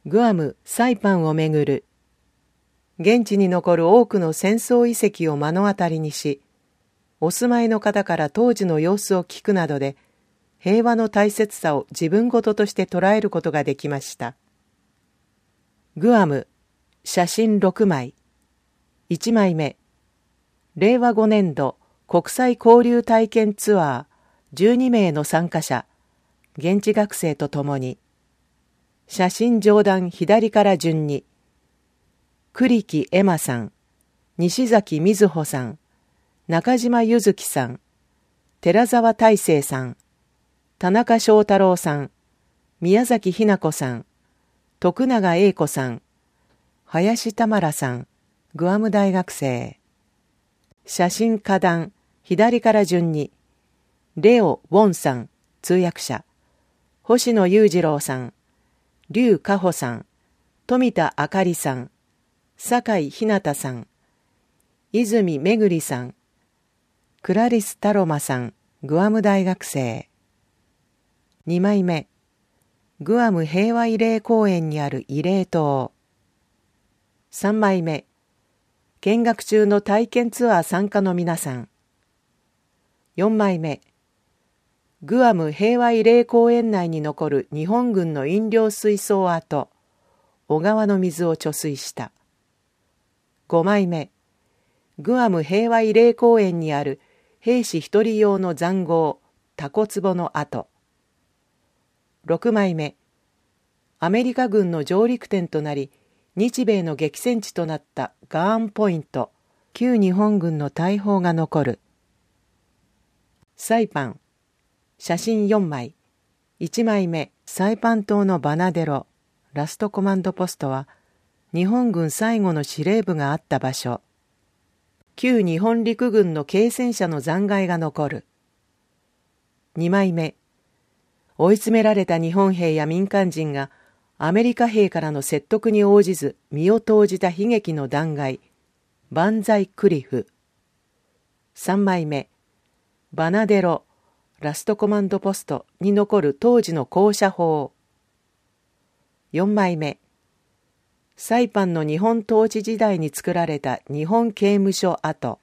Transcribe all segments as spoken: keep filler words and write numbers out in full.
グアム・サイパンをめぐる。現地に残る多くの戦争遺跡を目の当たりにし、お住まいの方から当時の様子を聞くなどで、平和の大切さを自分事として捉えることができました。グアム、写真ろくまい。いちまいめ、れいわごねんど国際交流体験ツアーじゅうにめいの参加者、現地学生とともに、写真上段左から順に、栗木エマさん、西崎瑞穂さん、中島ゆずきさん、寺澤大成さん、田中翔太郎さん、宮崎ひな子さん、徳永英子さん、林田丸さん、グアム大学生。写真下段左から順に、レオ・ウォンさん、通訳者、星野裕次郎さん、劉佳穂さん、富田あかりさん、酒井ひなたさん、泉めぐりさん、クラリス・タロマさん、グアム大学生。にまいめ、グアム平和慰霊公園にある慰霊塔。さんまいめ、見学中の体験ツアー参加の皆さん。よんまいめ、グアム平和慰霊公園内に残る日本軍の飲料水槽跡、小川の水を貯水した。ごまいめ、グアム平和慰霊公園にある兵士一人用の塹壕、タコ壺の跡。ろくまいめ、アメリカ軍の上陸点となり、日米の激戦地となったガーンポイント、旧日本軍の大砲が残る。サイパン、写真よんまい。いちまいめ、サイパン島のバナデロ、ラストコマンドポストは、日本軍最後の司令部があった場所。旧日本陸軍の軽戦車の残骸が残る。にまいめ、追い詰められた日本兵や民間人がアメリカ兵からの説得に応じず身を投じた悲劇の断崖、バンザイクリフ。さんまいめ、バナデロ、ラストコマンドポストに残る当時の高射砲。よんまいめ、サイパンの日本統治時代に作られた日本刑務所跡。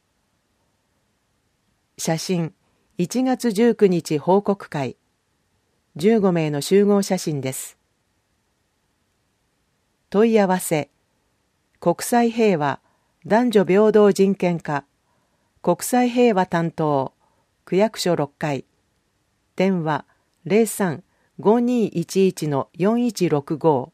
写真、いちがつじゅうくにち報告会。じゅうごめいの集合写真です。問い合わせ、国際平和男女平等人権課、国際平和担当、区役所ろっかい、電話 ゼロさん ごにいちいち のよんいちろくご。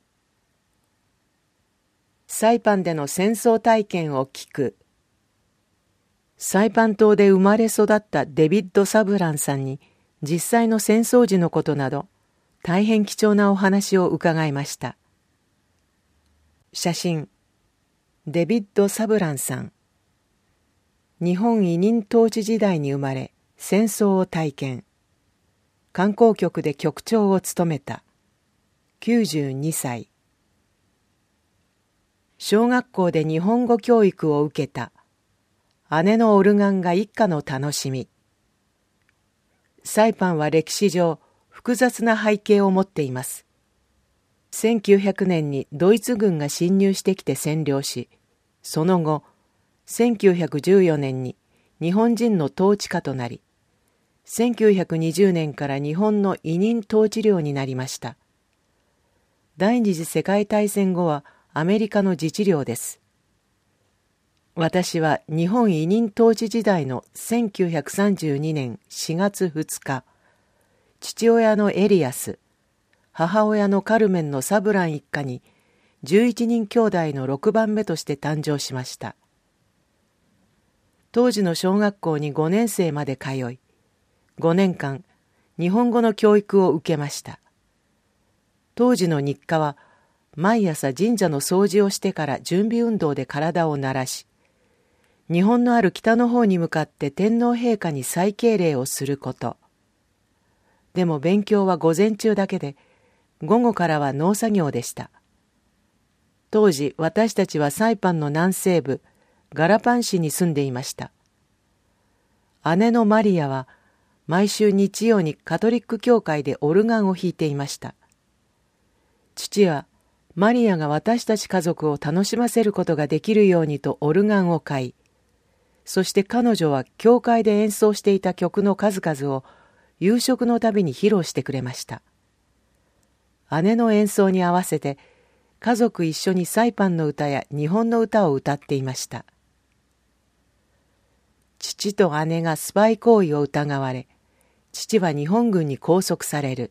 サイパンでの戦争体験を聞く。サイパン島で生まれ育ったデビッド・サブランさんに実際の戦争時のことなど大変貴重なお話を伺いました。写真、デビッド・サブランさん。日本委任統治時代に生まれ戦争を体験。観光局で局長を務めた。きゅうじゅうにさい。小学校で日本語教育を受けた。姉のオルガンが一家の楽しみ。サイパンは歴史上複雑な背景を持っています。せんきゅうひゃくねんにドイツ軍が侵入してきて占領し、その後、せんきゅうひゃくじゅうよねんに日本人の統治下となり、せんきゅうひゃくにじゅうねんから日本の委任統治領になりました。第二次世界大戦後はアメリカの自治領です。私は日本委任統治時代のせんきゅうひゃくさんじゅうにねんしがつふつか、父親のエリアス、母親のカルメンのサブラン一家にじゅういちにん兄弟のろくばんめとして誕生しました。当時の小学校にごねんせいまで通い、ごねんかん日本語の教育を受けました。当時の日課は毎朝神社の掃除をしてから準備運動で体を慣らし、日本のある北の方に向かって天皇陛下に再敬礼をすること。でも勉強は午前中だけで、午後からは農作業でした。当時私たちはサイパンの南西部ガラパン市に住んでいました。姉のマリアは毎週日曜にカトリック教会でオルガンを弾いていました。父はマリアが私たち家族を楽しませることができるようにとオルガンを買い、そして彼女は教会で演奏していた曲の数々を夕食のたびに披露してくれました。姉の演奏に合わせて家族一緒にサイパンの歌や日本の歌を歌っていました。父と姉がスパイ行為を疑われ、父は日本軍に拘束される。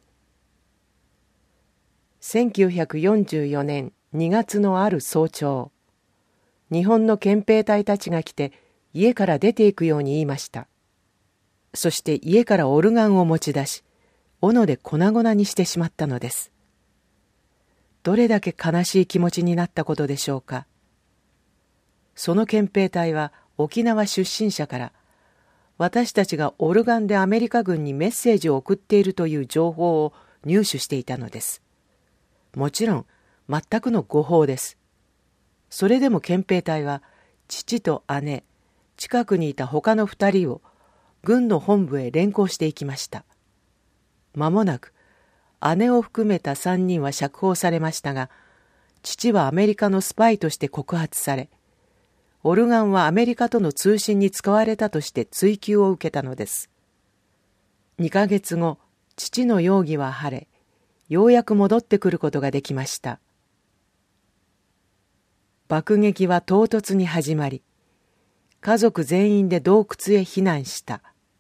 せんきゅうひゃくよんじゅうよねんにがつのある早朝、日本の憲兵隊たちが来て家から出ていくように言いました。そして家からオルガンを持ち出し、斧で粉々にしてしまったのです。どれだけ悲しい気持ちになったことでしょうか。その憲兵隊は沖縄出身者から、私たちがオルガンでアメリカ軍にメッセージを送っているという情報を入手していたのです。もちろん全くの誤報です。それでも憲兵隊は父と姉、近くにいた他の二人を軍の本部へ連行していきました。間もなく姉を含めた三人は釈放されましたが、父はアメリカのスパイとして告発され、オルガンはアメリカとの通信に使われたとして追及を受けたのです。にかげつご、父の容疑は晴れ、ようやく戻ってくることができました。爆撃は唐突に始まり、家族全員で洞窟へ避難した。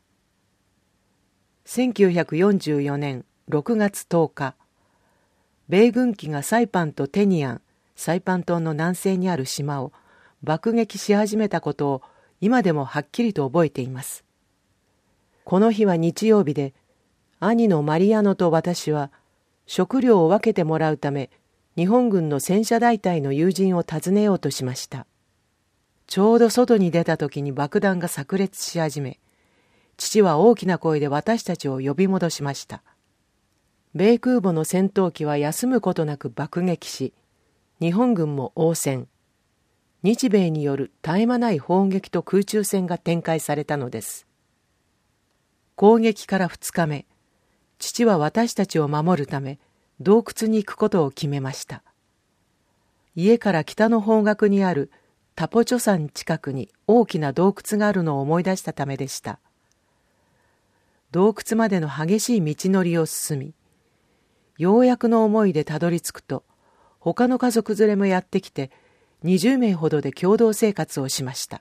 せんきゅうひゃくよんじゅうよねんろくがつとおか、米軍機がサイパンとテニアン、サイパン島の南西にある島を爆撃し始めたことを今でもはっきりと覚えています。この日は日曜日で、兄のマリアノと私は食料を分けてもらうため、日本軍の戦車大隊の友人を訪ねようとしました。ちょうど外に出た時に爆弾が炸裂し始め、父は大きな声で私たちを呼び戻しました。米空母の戦闘機は休むことなく爆撃し、日本軍も応戦。日米による絶え間ない砲撃と空中戦が展開されたのです。攻撃からふつかめ、父は私たちを守るため洞窟に行くことを決めました。家から北の方角にあるタポチョ山近くに大きな洞窟があるのを思い出したためでした。洞窟までの激しい道のりを進み、ようやくの思いでたどり着くと、他の家族連れもやってきて、にじゅうめいほどで共同生活をしました。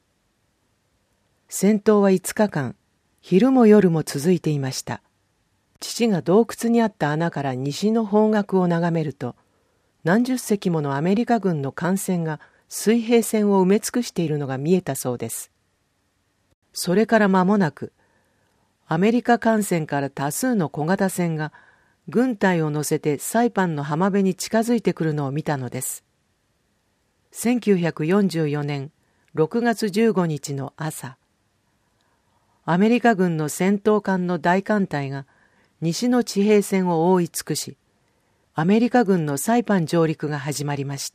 戦闘はいつかかん、昼も夜も続いていました。父が洞窟にあった穴から西の方角を眺めると、何十隻ものアメリカ軍の艦船が水平線を埋め尽くしているのが見えたそうです。それから間もなく、アメリカ艦船から多数の小型船が軍隊を乗せてサイパンの浜辺に近づいてくるのを見たのです。せんきゅうひゃくよんじゅうよねんろくがつじゅうごにちの朝、アメリカ軍の戦闘艦の大艦隊が西の地平線を覆い尽くし、アメリカ軍のサイパン上陸が始まりました。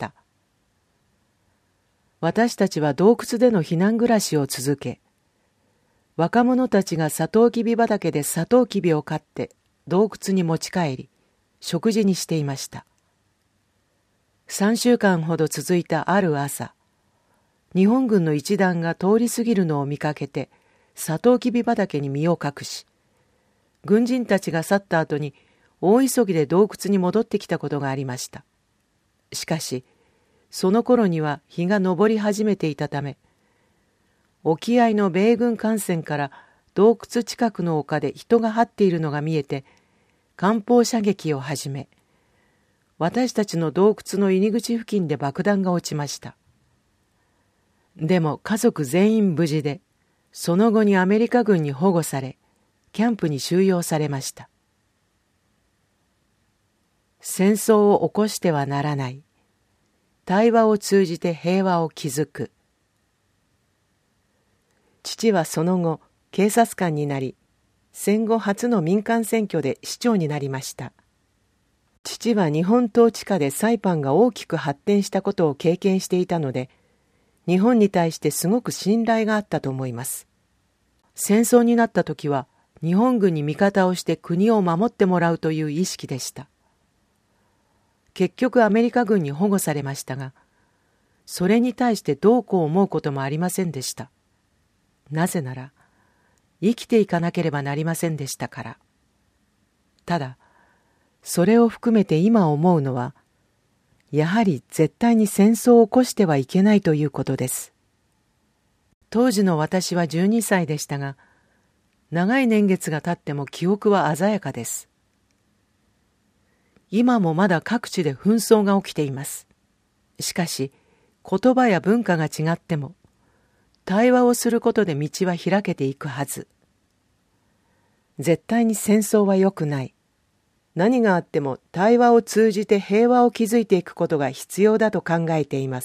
私たちは洞窟での避難暮らしを続け、若者たちがサトウキビ畑でサトウキビを買って洞窟に持ち帰り、食事にしていました。さんしゅうかんほど続いたある朝、日本軍の一団が通り過ぎるのを見かけて、サトウキビ畑に身を隠し、軍人たちが去った後に大急ぎで洞窟に戻ってきたことがありました。しかし、その頃には日が昇り始めていたため、沖合の米軍艦船から洞窟近くの丘で人が張っているのが見えて、艦砲射撃を始め、私たちの洞窟の入り口付近で爆弾が落ちました。でも家族全員無事で、その後にアメリカ軍に保護され、キャンプに収容されました。戦争を起こしてはならない。対話を通じて平和を築く。父はその後、警察官になり、戦後初の民間選挙で市長になりました。父は日本統治下でサイパンが大きく発展したことを経験していたので、日本に対してすごく信頼があったと思います。戦争になった時は、日本軍に味方をして国を守ってもらうという意識でした。 結局アメリカ軍に保護されましたが、それに対してどうこう思うこともありませんでした。なぜなら、生きていかなければなりませんでしたから。ただ、それを含めて今思うのは、やはり絶対に戦争を起こしてはいけないということです。当時の私はじゅうにさいでしたが、長い年月が経っても記憶は鮮やかです。今もまだ各地で紛争が起きています。しかし、言葉や文化が違っても、対話をすることで道は開けていくはず。絶対に戦争は良くない。何があっても対話を通じて平和を築いていくことが必要だと考えています。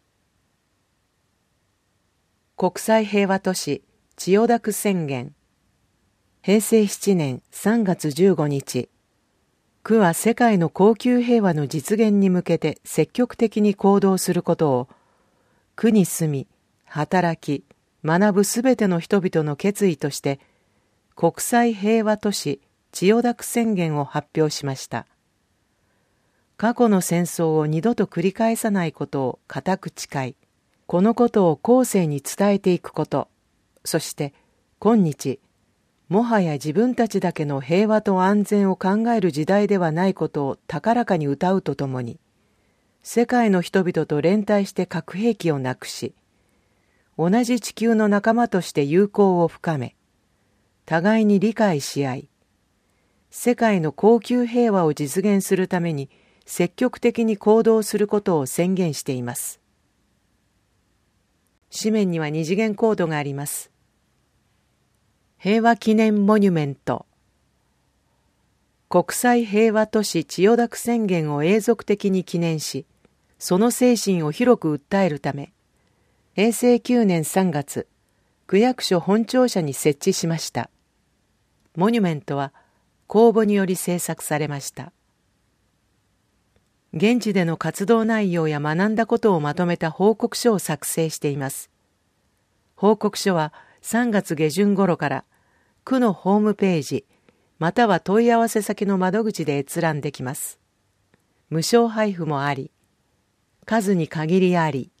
国際平和都市千代田区宣言。へいせいしちねんさんがつじゅうごにち、区は世界の恒久平和の実現に向けて積極的に行動することを、区に住み、働き、学ぶすべての人々の決意として、国際平和都市千代田区宣言を発表しました。過去の戦争を二度と繰り返さないことを固く誓い、このことを後世に伝えていくこと、そして今日、もはや自分たちだけの平和と安全を考える時代ではないことを高らかに謳うとともに、世界の人々と連帯して核兵器をなくし、同じ地球の仲間として友好を深め、互いに理解し合い、世界の恒久平和を実現するために積極的に行動することを宣言しています。紙面には二次元コードがあります。平和記念モニュメント。国際平和都市千代田区宣言を永続的に記念し、その精神を広く訴えるため、へいせいきゅうねんさんがつ、区役所本庁舎に設置しました。モニュメントは公募により制作されました。現地での活動内容や学んだことをまとめた報告書を作成しています。報告書はさんがつげじゅん頃から区のホームページまたは問い合わせ先の窓口で閲覧できます。無償配布もあり、数に限りあり